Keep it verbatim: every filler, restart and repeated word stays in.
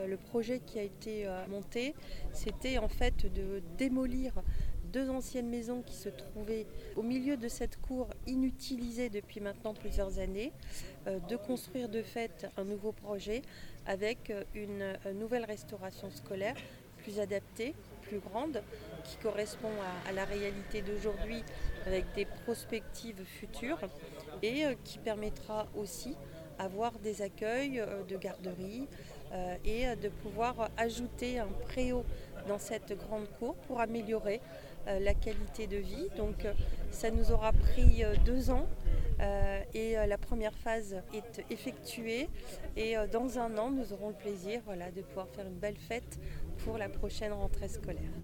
Le projet qui a été monté, c'était en fait de démolir deux anciennes maisons qui se trouvaient au milieu de cette cour inutilisée depuis maintenant plusieurs années, de construire de fait un nouveau projet avec une nouvelle restauration scolaire plus adaptée, plus grande, qui correspond à, à la réalité d'aujourd'hui avec des prospectives futures et qui permettra aussi avoir des accueils de garderie euh, et de pouvoir ajouter un préau dans cette grande cour pour améliorer euh, la qualité de vie. Donc euh, ça nous aura pris euh, deux ans euh, et euh, la première phase est effectuée et euh, dans un an nous aurons le plaisir voilà, de pouvoir faire une belle fête pour la prochaine rentrée scolaire.